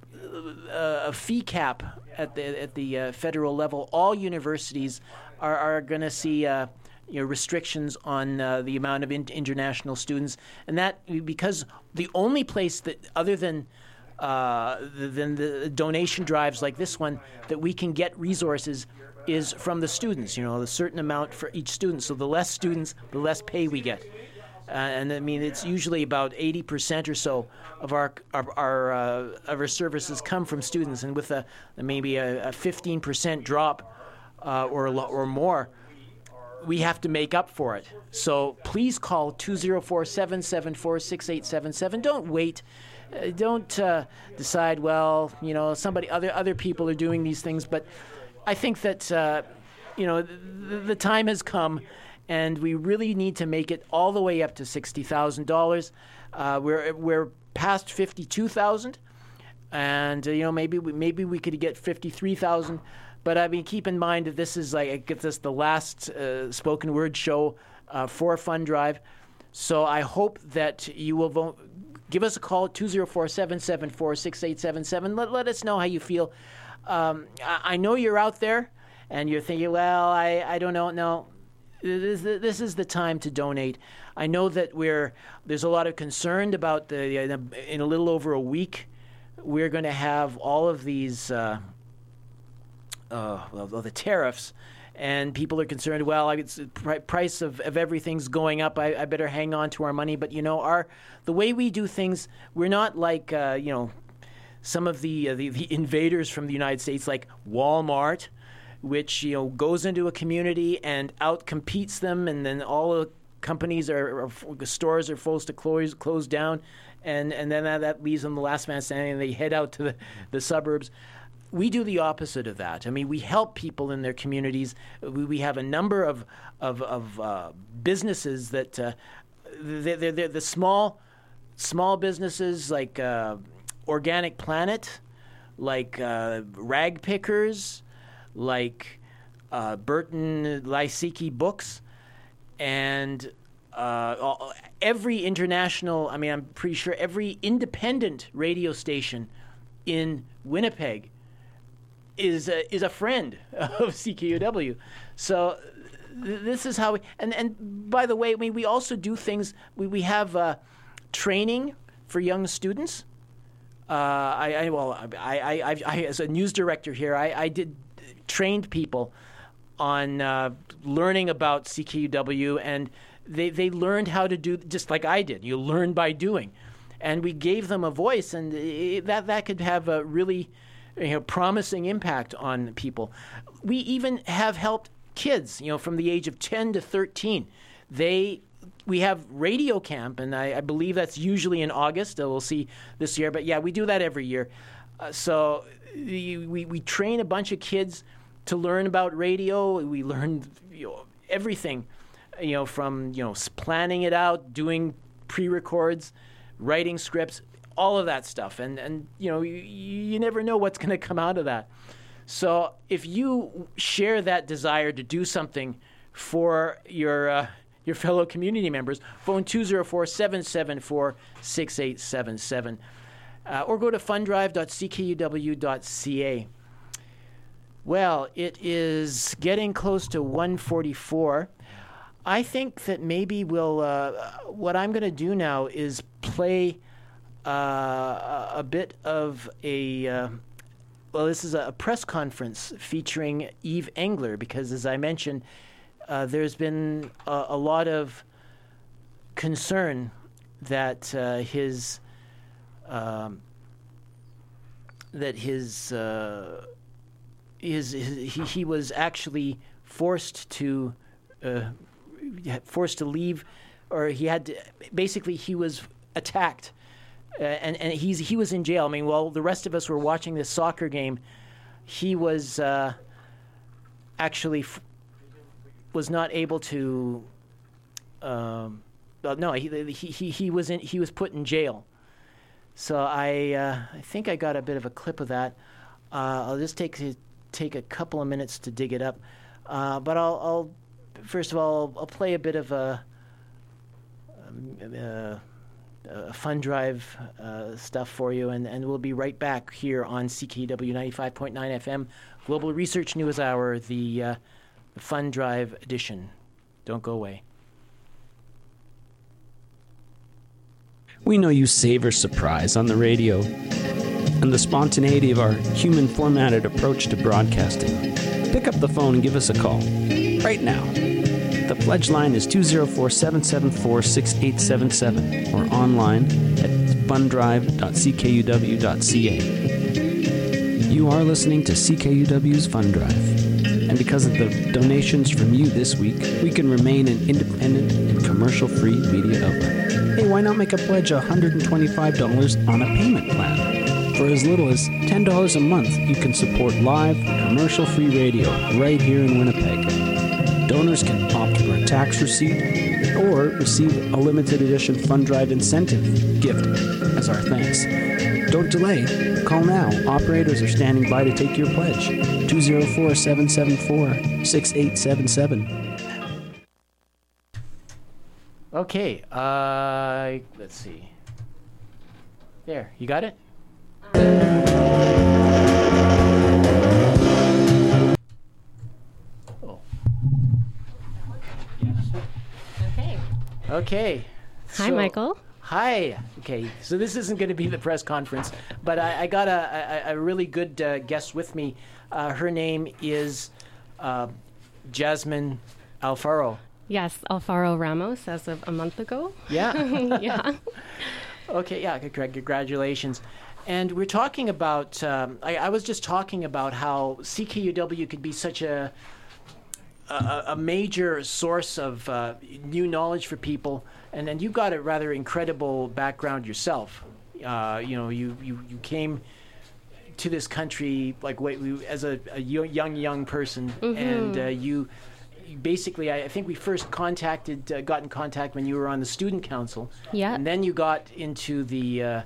a fee cap at the at the uh, federal level, all universities are, are going to see uh, you know, restrictions on uh, the amount of in- international students, and that because the only place that other than uh, than the donation drives like this one that we can get resources is from the students. You know, a certain amount for each student. So the less students, the less pay we get. Uh, and I mean, it's usually about eighty percent or so of our our, our uh, of our services come from students, and with a maybe a, a fifteen percent drop uh, or or more, we have to make up for it. So please call two zero four, seven seven four, six eight seven seven. Don't wait. Uh, don't uh, decide. Well, you know, somebody other other people are doing these things, but I think that uh, you know the, the time has come. And we really need to make it all the way up to sixty thousand dollars. Uh, we're we're past fifty-two thousand, and uh, you know maybe we, maybe we could get fifty-three thousand. But I mean, keep in mind that this is like it gets us the last uh, spoken word show uh, for Fund Drive. So I hope that you will vote. Give us a call at two zero four, seven seven four, six eight seven seven. Let let us know how you feel. Um, I, I know you're out there, and you're thinking, well, I I don't know, no. This, this is the time to donate. I know that we're there's a lot of concern about the in a little over a week we're going to have all of these uh, uh, well, the tariffs, and people are concerned. Well, it's the price of, of everything's going up. I, I better hang on to our money. But you know, our the way we do things, we're not like uh, you know some of the, uh, the the invaders from the United States, like Walmart, which you know goes into a community and outcompetes them, and then all the companies are, are stores are forced to close close down, and and then that, that leaves them the last man standing, and they head out to the, the suburbs. We do the opposite of that. I mean, we help people in their communities. We, we have a number of of, of uh, businesses that uh, they're, they're, they're the small small businesses like uh, Organic Planet, like uh, Rag Pickers, like uh, Burton Lysiki Books, and uh, every international, I mean, I'm pretty sure every independent radio station in Winnipeg is a, is a friend of C K U W. So th- this is how we, and, and by the way, I mean, we also do things, we, we have uh, training for young students. Uh, I, I well, I, I, I, I, as a news director here, I, I did trained people on uh, learning about C K U W, and they, they learned how to do just like I did. You learn by doing, and we gave them a voice, and it, that that could have a really you know, promising impact on people. We even have helped kids, you know, from the age of ten to thirteen. They we have radio camp, and I, I believe that's usually in August. Uh, we'll see this year, but yeah, we do that every year. Uh, so we, we we train a bunch of kids to learn about radio. We learn you know, everything, you know, from you know planning it out, doing pre-records, writing scripts, all of that stuff. And and you know you, you never know what's going to come out of that. So if you share that desire to do something for your uh, your fellow community members, phone two zero four, seven seven four, six eight seven seven, uh, or go to fundrive dot c k u w dot c a. Well, it is getting close to one forty-four. I think that maybe we'll. Uh, what I'm going to do now is play uh, a bit of a. Uh, well, this is a press conference featuring Yves Engler, because, as I mentioned, uh, there's been a, a lot of concern that uh, his um, that his. Uh, his, his he, he was actually forced to uh, forced to leave, or he had to, basically he was attacked, uh, and and he's he was in jail. I mean, while the rest of us were watching this soccer game, he was uh, actually f- was not able to. Um, well, no, he, he he he was in he was put in jail. So I uh, I think I got a bit of a clip of that. Uh, I'll just take take a couple of minutes to dig it up. Uh, but I'll, I'll first of all I'll play a bit of a, um, uh, a fun drive uh, stuff for you, and, and we'll be right back here on C K U W ninety-five point nine F M Global Research News Hour, the, uh, the Fun Drive edition. Don't go away. We know you savor surprise on the radio and the spontaneity of our human-formatted approach to broadcasting. Pick up the phone and give us a call right now. The pledge line is two oh four, seven seven four, six eight seven seven or online at fundrive dot c k u w dot c a. You are listening to C K U W's Fun Drive, and because of the donations from you this week, we can remain an independent and commercial-free media outlet. Hey, why not make a pledge of one hundred twenty-five dollars on a payment plan? For as little as ten dollars a month, you can support live, commercial-free radio right here in Winnipeg. Donors can opt for a tax receipt or receive a limited edition Fun Drive incentive gift as our thanks. Don't delay. Call now. Operators are standing by to take your pledge. two oh four, seven seven four, six eight seven seven. Okay, uh, let's see. There, you got it? Oh. Okay. Okay. Hi, So- Michael. Hi. Okay, so this isn't going to be the press conference, but I, I got a, a, a really good uh, guest with me. Uh, her name is uh, Jasmine Alfaro. Yes, Alfaro Ramos as of a month ago. Yeah. Yeah. Okay, yeah, congr- congratulations. And we're talking about, um, I, I was just talking about how C K U W could be such a a, a major source of uh, new knowledge for people. And then you got a rather incredible background yourself. Uh, you know, you, you, you came to this country like wait, we, as a, a young, young person, Mm-hmm. and uh, you basically, I think we first contacted, uh, got in contact when you were on the student council. Yeah. And then you got into the, uh,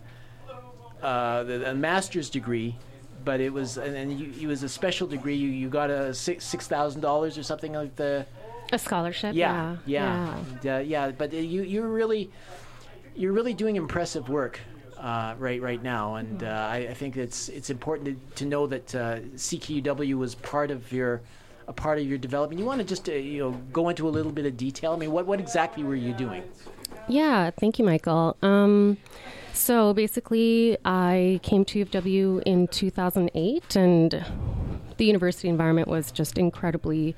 uh, the, the master's degree, but it was, and, and you, it was a special degree. You, you got a six six thousand dollars or something like the. A scholarship. Yeah, Yeah. yeah, yeah. Uh, yeah but uh, you, you're really, you're really doing impressive work. Uh, right, right now, and uh, I, I think it's it's important to, to know that uh, C K U W was part of your, a part of your development. You want to just uh, you know go into a little bit of detail. I mean, what what exactly were you doing? Yeah. Thank you, Michael. Um, so basically, I came to U of W in two thousand eight, and the university environment was just incredibly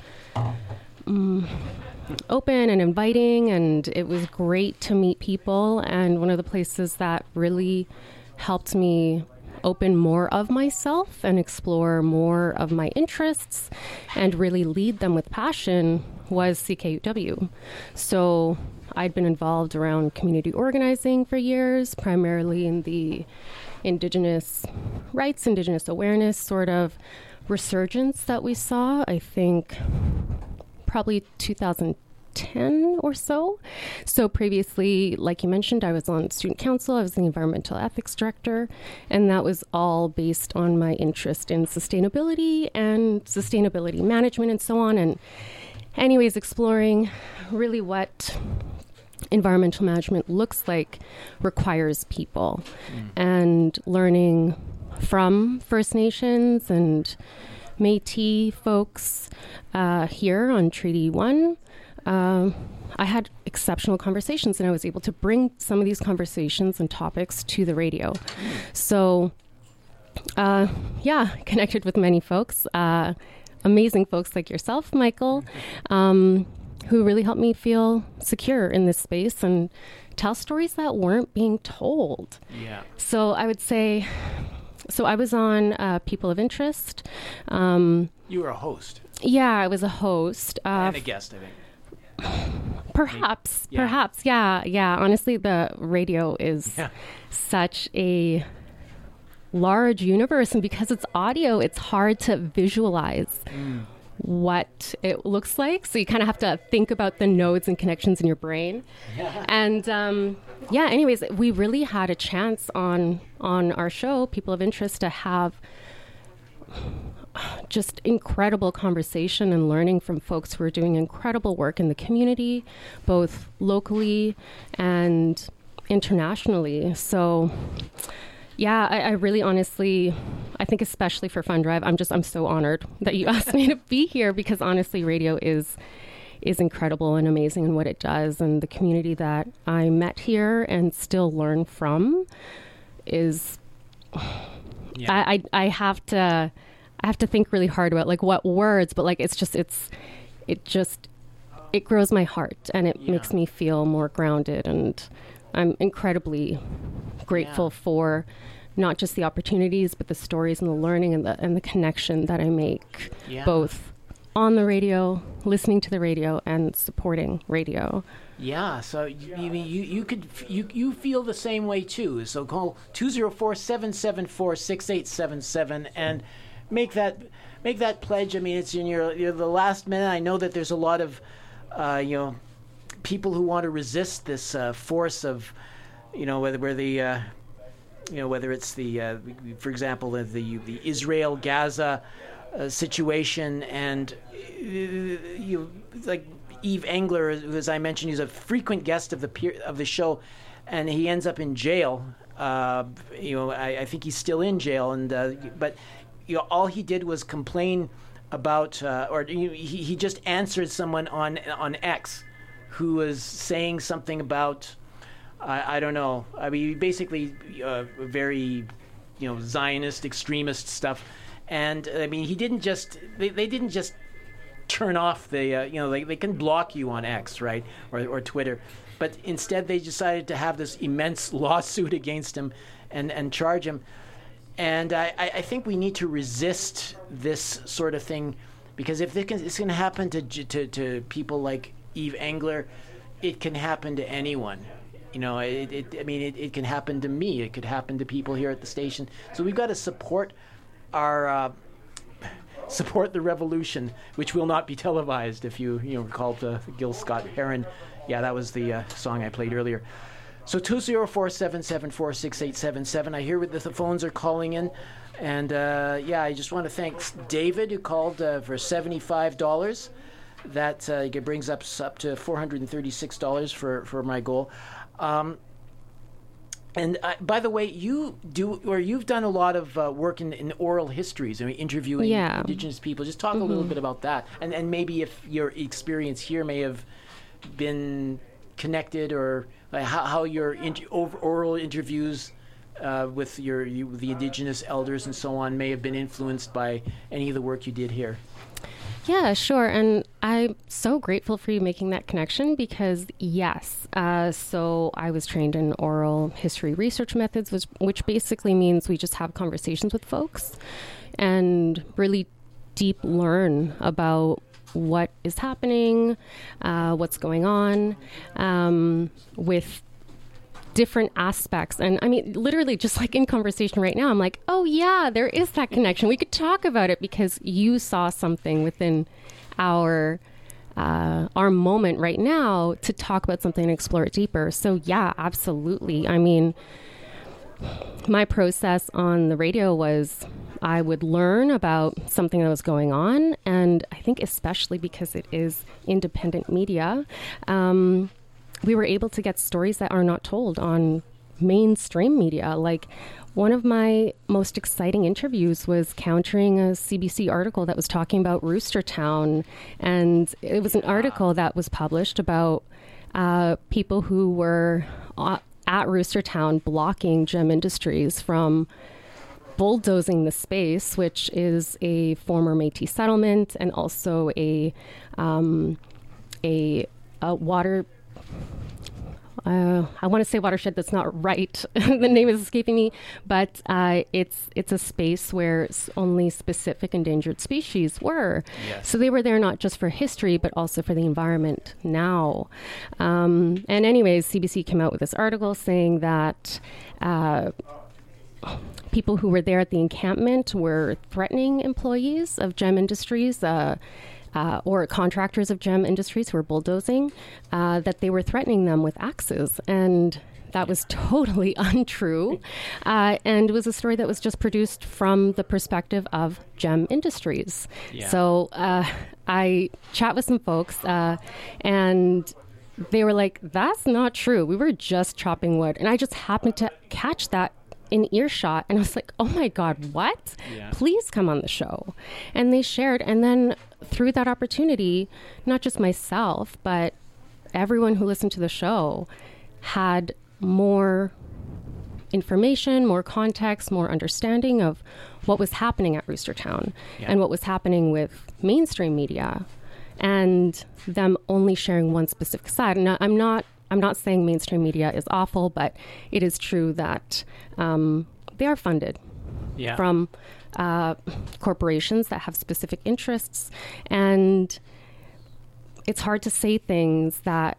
um, open and inviting, and it was great to meet people. And one of the places that really helped me open more of myself and explore more of my interests and really lead them with passion was C K U W. So I'd been involved around community organizing for years, primarily in the Indigenous rights, Indigenous awareness sort of resurgence that we saw, I think probably two thousand ten or so. So previously, like you mentioned, I was on student council. I was the environmental ethics director, and that was all based on my interest in sustainability and sustainability management and so on. And anyways, exploring really what environmental management looks like requires people, mm. and learning from First Nations and Métis folks uh, here on Treaty One. Um, I had exceptional conversations, and I was able to bring some of these conversations and topics to the radio. So, uh, yeah, connected with many folks, uh, amazing folks like yourself, Michael, um, who really helped me feel secure in this space and tell stories that weren't being told. Yeah. So I would say so I was on uh, People of Interest. Um, you were a host. Yeah, I was a host. Uh, and a guest, I think. Perhaps, yeah. perhaps, yeah, yeah. Honestly, the radio is yeah. such a large universe, and because it's audio, it's hard to visualize mm. what it looks like. So you kind of have to think about the nodes and connections in your brain. Yeah. And um, yeah, anyways, we really had a chance on on our show, People of Interest, to have just incredible conversation and learning from folks who are doing incredible work in the community, both locally and internationally. So yeah, I, I really honestly, I think especially for Fun Drive, I'm just, I'm so honored that you asked me to be here, because honestly, radio is is incredible and amazing in what it does. And the community that I met here and still learn from is, yeah. I, I I have to, I have to think really hard about like what words, but like, it's just, it's, it just, it grows my heart, and it yeah. makes me feel more grounded. And I'm incredibly grateful yeah. for not just the opportunities, but the stories and the learning and the and the connection that I make, yeah. both on the radio, listening to the radio, and supporting radio. Yeah, so you you you, you could you you feel the same way too. So call two zero four, seven seven four, six eight seven seven and make that make that pledge. I mean, it's in your you're the last minute. I know that there's a lot of uh, you know people who want to resist this uh, force of, you know, whether where the uh, you know whether it's the uh, for example the the, the Israel Gaza uh, situation, and uh, you like Eve Engler, as I mentioned, he's a frequent guest of the peer, of the show, and he ends up in jail. Uh, you know, I, I think he's still in jail, and uh, but you know, all he did was complain about, uh, or he he just answered someone on on X, who was saying something about, I, I don't know. I mean, basically, uh, very, you know, Zionist extremist stuff, and I mean, he didn't just they, they didn't just turn off the uh, you know they they can block you on X, right, or or Twitter, but instead they decided to have this immense lawsuit against him and and charge him. And I, I think we need to resist this sort of thing, because if it can, it's going to happen to, to to people like Eve Engler, it can happen to anyone. You know, it, it I mean, it, it can happen to me. It could happen to people here at the station. So we've got to support our uh, support the revolution, which will not be televised. If you you know recall the Gil Scott Heron, yeah, that was the uh, song I played earlier. So two zero four, seven seven four, six eight seven seven. I hear that the phones are calling in. And, uh, yeah, I just want to thank David, who called uh, for seventy-five dollars. That uh, brings us up to four hundred thirty-six dollars for, for my goal. Um, and, uh, by the way, you do, or you've done a lot of uh, work in, in oral histories, I mean, interviewing yeah. Indigenous people. Just talk mm-hmm. a little bit about that. And, and maybe if your experience here may have been connected, or uh, how, how your inter- oral interviews uh, with your you, the Indigenous elders and so on may have been influenced by any of the work you did here. Yeah, sure. And I'm so grateful for you making that connection, because yes, uh, so I was trained in oral history research methods, which, which basically means we just have conversations with folks and really deep learn about what is happening, uh, what's going on um, with different aspects. And I mean, literally just like in conversation right now, I'm like, oh yeah, there is that connection. We could talk about it because you saw something within our uh, our moment right now to talk about something and explore it deeper. So yeah, absolutely. I mean, my process on the radio was I would learn about something that was going on, and I think especially because it is independent media, um, we were able to get stories that are not told on mainstream media. Like, one of my most exciting interviews was countering a C B C article that was talking about Roostertown, and it was an article that was published about uh, people who were uh, at Roostertown blocking Gem Industries from bulldozing the space, which is a former Métis settlement and also a um, a, a water uh, I want to say watershed. That's not right. The name is escaping me, but uh, it's it's a space where only specific endangered species were. Yes. So they were there not just for history, but also for the environment now. Um, and anyways, C B C came out with this article saying that uh, people who were there at the encampment were threatening employees of Gem Industries. Uh, Uh, or contractors of Gem Industries who were bulldozing, uh, that they were threatening them with axes. And that was totally untrue. Uh, and it was a story that was just produced from the perspective of Gem Industries. Yeah. So uh, I chat with some folks uh, and they were like, that's not true. We were just chopping wood. And I just happened to catch that in earshot. And I was like, oh my God, what? Yeah. Please come on the show. And they shared. And then through that opportunity, not just myself, but everyone who listened to the show had more information, more context, more understanding of what was happening at Roostertown Yeah. and what was happening with mainstream media, and them only sharing one specific side. And I'm not I'm not saying mainstream media is awful, but it is true that um, they are funded Yeah. from uh, corporations that have specific interests. And it's hard to say things that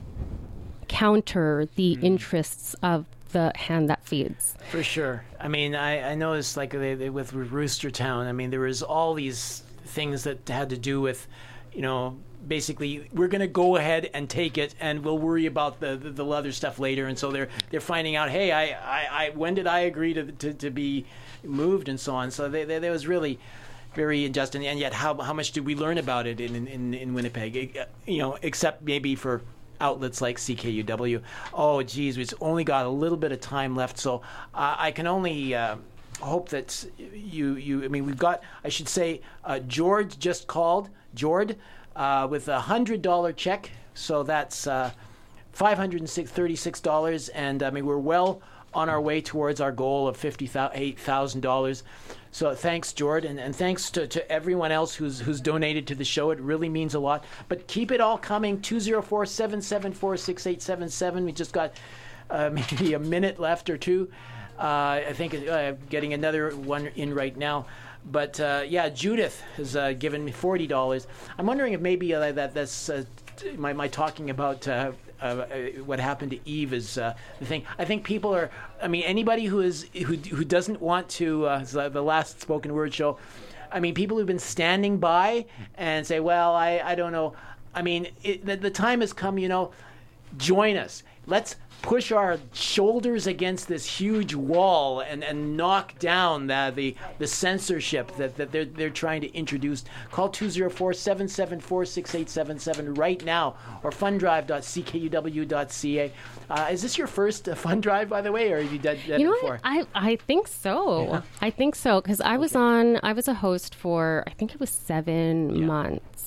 counter the mm. interests of the hand that feeds. For sure. I mean, I, I noticed like they, they, with Roostertown, I mean, there was all these things that had to do with, you know, basically we're going to go ahead and take it and we'll worry about the, the, the other stuff later. And so they're they're finding out, hey, I, I, I when did I agree to, to, to be moved and so on. So they, they, they was really very unjust. And, and yet how how much did we learn about it in, in, in Winnipeg, you know, except maybe for outlets like C K U W. Oh, geez, we've only got a little bit of time left. So uh, I can only uh, hope that you, you, I mean, we've got, I should say, uh, George just called, Jord, uh, with a one hundred dollars check. So that's uh, five hundred thirty-six dollars. And I mean, we're well on our way towards our goal of fifty-eight thousand dollars. So thanks, Jord, and, and thanks to, to everyone else who's who's donated to the show. It really means a lot. But keep it all coming. two oh four, seven seven four, six eight seven seven. We just got uh, maybe a minute left or two. Uh, I think uh, getting another one in right now. But uh, yeah, Judith has uh, given me forty dollars. I'm wondering if maybe uh, that that's uh, my, my talking about uh, uh, what happened to Eve is uh, the thing. I think people are, I mean, anybody who is who who doesn't want to, uh, the last spoken word show, I mean, people who've been standing by and say, well, I, I don't know. I mean, it, the, the time has come, you know, join us. Let's push our shoulders against this huge wall and, and knock down the, the the censorship that, that they're they're trying to introduce. Call two oh four, seven seven four, six eight seven seven right now, or fundrive dot c k u w dot c a. Uh, is this your first uh, fund drive, by the way, or have you done that you know before? What? I I think so. Yeah. I think so because I was Okay. on. I was a host for I think it was seven Yeah. months.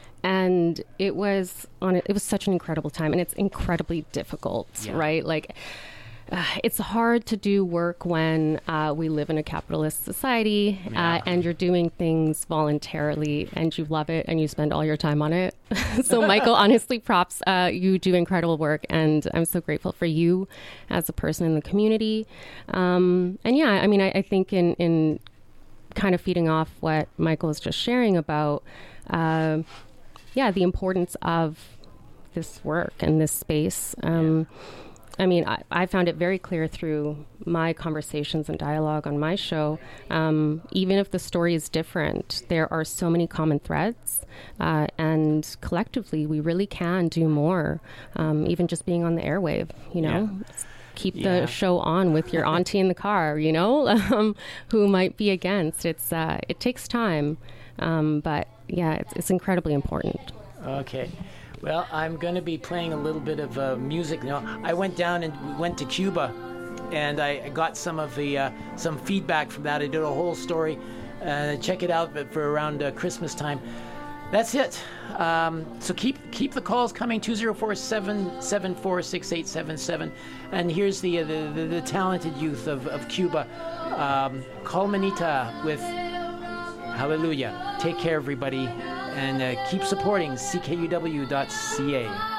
And it was on. It was such an incredible time, and it's incredibly difficult, Yeah. right? Like, uh, it's hard to do work when uh, we live in a capitalist society, Yeah. uh, and you're doing things voluntarily, and you love it, and you spend all your time on it. So, Michael, honestly, props. Uh, you do incredible work, and I'm so grateful for you as a person in the community. Um, and yeah, I mean, I, I think in in kind of feeding off what Michael was just sharing about. Uh, Yeah, the importance of this work and this space. Um, I mean, I, I found it very clear through my conversations and dialogue on my show. Um, even if the story is different, there are so many common threads. Uh, and collectively, we really can do more, um, even just being on the airwave, you know? Yeah. Keep Yeah. the show on with your auntie in the car, you know, um, who might be against. It's uh, It takes time. Um, but yeah, it's, it's incredibly important. Okay. Well, I'm going to be playing a little bit of uh, music now. I went down and went to Cuba, and I got some of the uh, some feedback from that. I did a whole story. Uh, check it out for around uh, Christmas time. That's it. Um, so keep keep the calls coming. two oh four, seven seven four, six eight seven seven. And here's the uh, the, the the talented youth of of Cuba, um, Colmanita with Hallelujah. Take care, everybody, and uh, keep supporting C K U W dot C A.